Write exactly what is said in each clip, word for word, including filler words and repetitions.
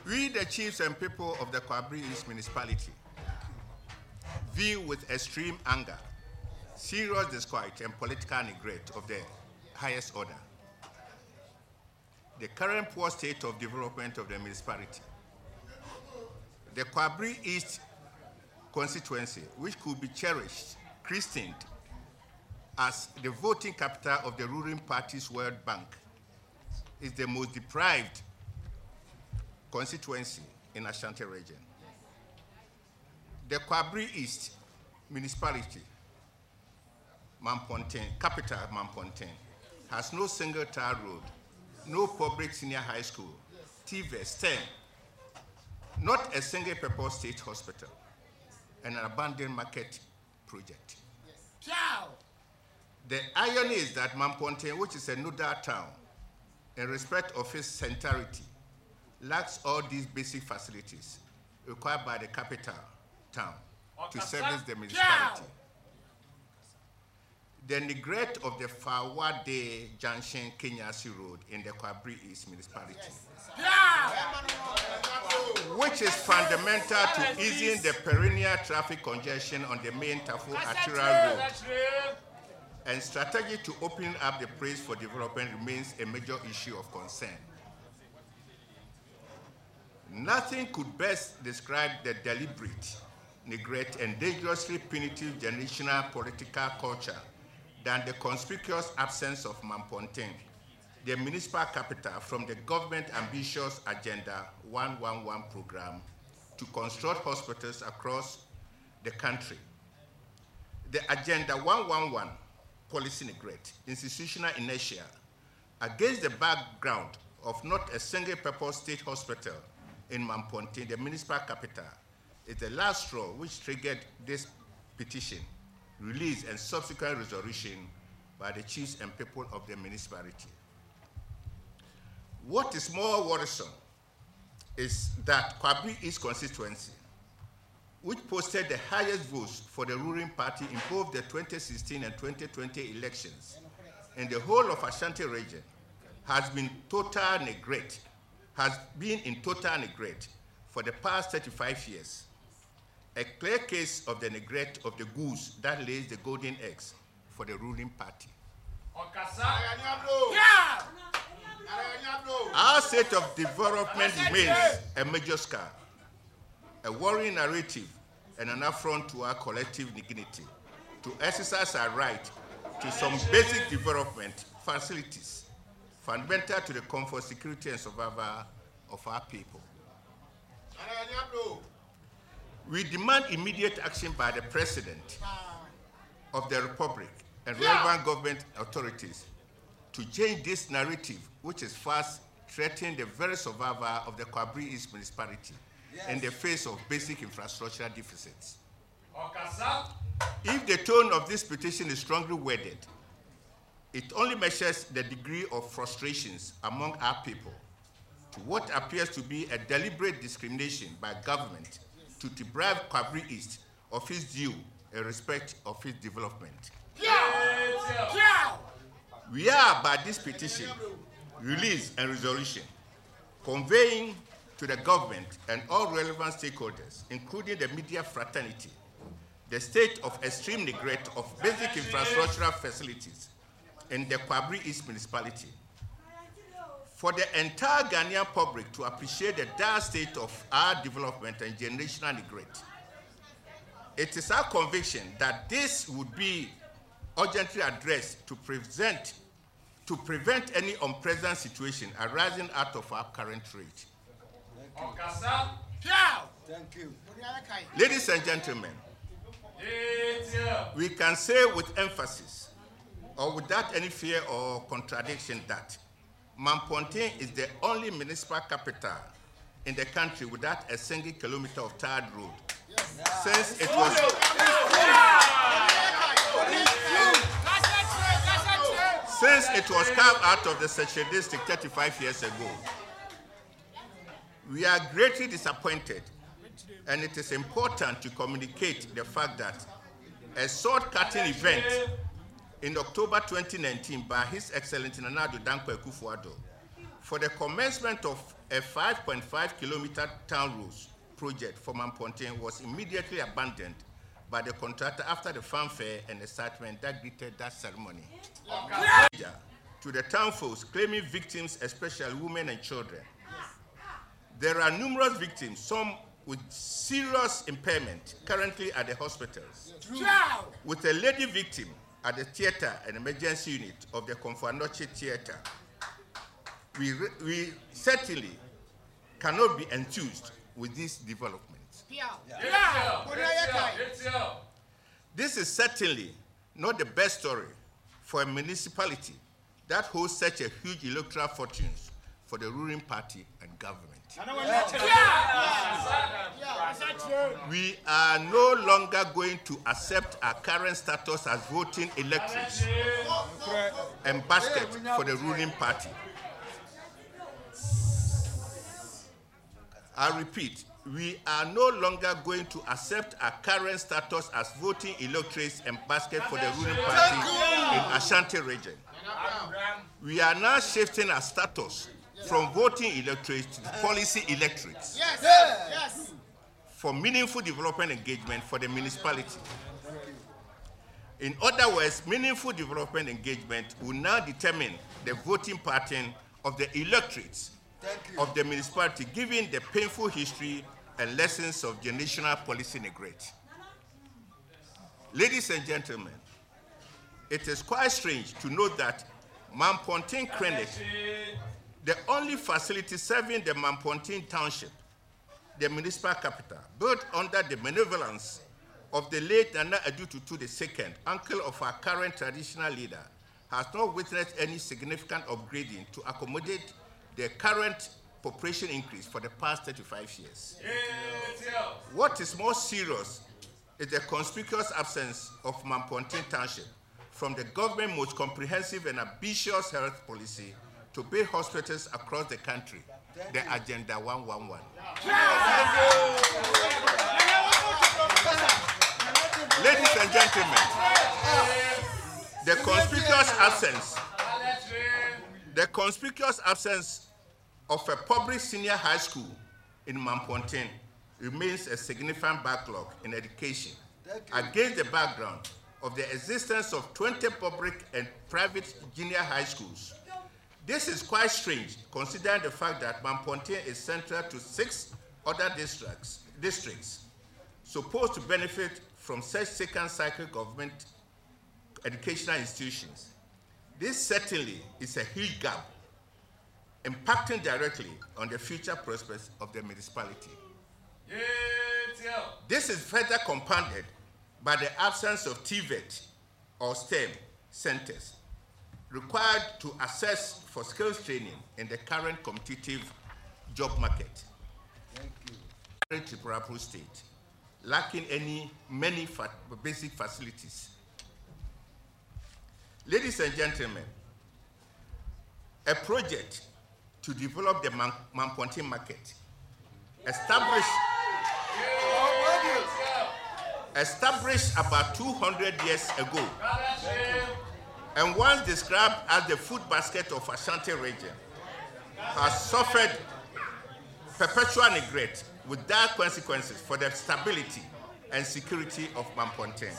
We, the chiefs and people of the Kwabri East municipality, view with extreme anger, serious disquiet, and political neglect of the highest order the current poor state of development of the municipality. The Kwabri East constituency, which could be cherished, christened as the voting capital of the ruling party's World Bank, is the most deprived constituency in Ashanti region. The Kwabri East municipality, Mampontein, capital Mampontein, has no single tar road, no public senior high school, T V S, STEM, not a single purpose state hospital, and an abandoned market project. Yes. The irony is that Mampontein, which is a nodal town, in respect of its centrality, lacks all these basic facilities required by the capital town to service the municipality. The neglect of the Fawade Junction Kenyasi Road in the Kwabri East municipality, which is fundamental to easing the perennial traffic congestion on the main Tafo arterial road, and strategy to open up the place for development remains a major issue of concern. Nothing could best describe the deliberate neglect and dangerously punitive generational political culture than the conspicuous absence of Mampontein, the municipal capital, from the government ambitious Agenda one one one program to construct hospitals across the country. The Agenda one one one policy neglect, institutional inertia, against the background of not a single purpose state hospital in Mampontein, the municipal capital, is the last straw which triggered this petition, release, and subsequent resolution by the chiefs and people of the municipality. What is more worrisome is that Kwabri East constituency, which posted the highest votes for the ruling party in both the twenty sixteen and twenty twenty elections in the whole of Ashanti region, has been total neglect, has been in total neglect for the past thirty-five years. A clear case of the neglect of the goose that lays the golden eggs for the ruling party. Our state of development remains a major scar, a worrying narrative, and an affront to our collective dignity to exercise our right to some basic development facilities fundamental to the comfort, security, and survival of our people. We demand immediate action by the President of the Republic and relevant government authorities to change this narrative, which is fast threatening the very survival of the Kwabri East municipality yes. in the face of basic infrastructural deficits. If the tone of this petition is strongly worded, it only measures the degree of frustrations among our people to what appears to be a deliberate discrimination by government to deprive Kwabri East of its due in respect of its development. We are, by this petition, release and resolution, conveying to the government and all relevant stakeholders, including the media fraternity, the state of extreme neglect of basic infrastructural facilities in the Kwabri East municipality. For the entire Ghanaian public to appreciate the dire state of our development and generational neglect, it is our conviction that this would be urgently addressed to prevent, to prevent any unpleasant situation arising out of our current rate. Thank you. Ladies and gentlemen, we can say with emphasis or without any fear or contradiction that Mampontein is the only municipal capital in the country without a single kilometer of tarred road. Yes. Since it was since it was carved out of the Section District thirty-five years ago. We are greatly disappointed, and it is important to communicate the fact that a sword-cutting event in October twenty nineteen by His Excellency Nana Addo Dankwa Akufo-Addo for the commencement of a five point five kilometer town road project for Mampontein was immediately abandoned by the contractor after the fanfare and excitement that greeted that ceremony. Okay. To the town folks claiming victims, especially women and children. There are numerous victims, some with serious impairment, currently at the hospitals. Wow. With a lady victim at the theater and emergency unit of the Konfanoche Theater. We, we certainly cannot be enthused with these developments. Yeah. Yeah. Yeah. This is certainly not the best story for a municipality that holds such a huge electoral fortunes for the ruling party and government. We are no longer going to accept our current status as voting electors and basket for the ruling party. I repeat, we are no longer going to accept our current status as voting electors and basket for the ruling party in Ashanti region. We are now shifting our status from voting electors to policy electorates. Yes. Yes. For meaningful development engagement for the municipality. In other words, meaningful development engagement will now determine the voting pattern of the electorates of the municipality, given the painful history and lessons of generational policy neglect. Ladies and gentlemen, it is quite strange to note that Mampontein Clinic, the only facility serving the Mampontein Township, the municipal capital, built under the benevolence of the late Nana Addo Tutu the second, uncle of our current traditional leader, has not witnessed any significant upgrading to accommodate the current population increase for the past thirty-five years. Yeah. What is more serious is the conspicuous absence of Mampontein Township from the government's most comprehensive and ambitious health policy to build hospitals across the country, the Agenda one one one. Ladies and gentlemen, the conspicuous absence, the conspicuous absence of a public senior high school in Mampontein remains a significant backlog in education against the background of the existence of twenty public and private junior high schools. This is quite strange, considering the fact that Mampontein is central to six other districts, districts supposed to benefit from such second cycle government educational institutions. This certainly is a huge gap, impacting directly on the future prospects of the municipality. Yeah. This is further compounded by the absence of T V E T or STEM centers required to assess for skills training in the current competitive job market. Thank you. Tripura State, lacking any many fa basic facilities. Ladies and gentlemen, a project to develop the Mampontein market, established, established about two hundred years ago, and once described as the food basket of Ashanti region, has suffered perpetual neglect with dire consequences for the stability and security of Mampontein.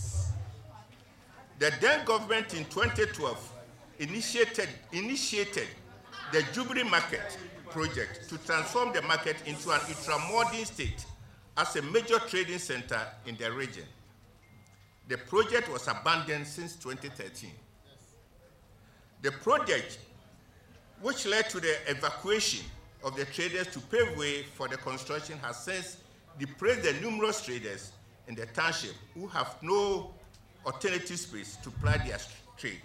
The then government in twenty twelve initiated, initiated the Jubilee Market project to transform the market into an ultra-modern state as a major trading center in the region. The project was abandoned since twenty thirteen. The project, which led to the evacuation of the traders to pave way for the construction, has since depressed the numerous traders in the township who have no alternative space to ply their trade.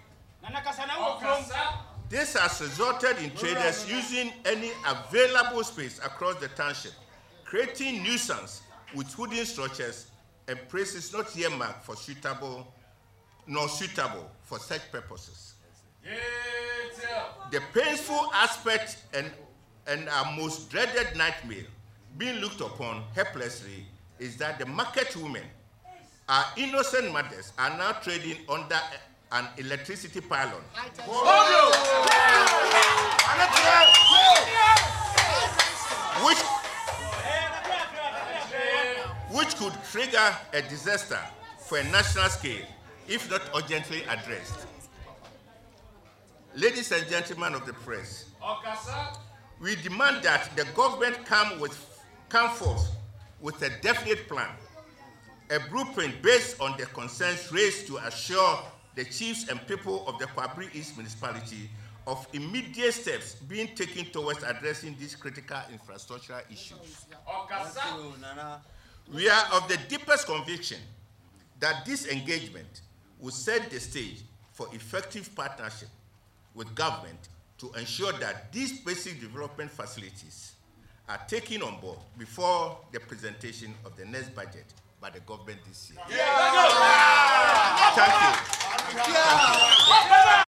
This has resulted in traders using any available space across the township, creating nuisance with wooden structures and places not earmarked for suitable, nor suitable for such purposes. The painful aspect and, and our most dreaded nightmare being looked upon helplessly is that the market women, our innocent mothers, are now trading under an electricity pylon, which, which could trigger a disaster for a national scale if not urgently addressed. Ladies and gentlemen of the press, we demand that the government come, with, come forth with a definite plan, a blueprint based on the concerns raised to assure the chiefs and people of the Kwabri East municipality of immediate steps being taken towards addressing these critical infrastructural issues. We are of the deepest conviction that this engagement will set the stage for effective partnership with government to ensure that these basic development facilities are taken on board before the presentation of the next budget by the government this year. Yeah. Thank you. Thank you.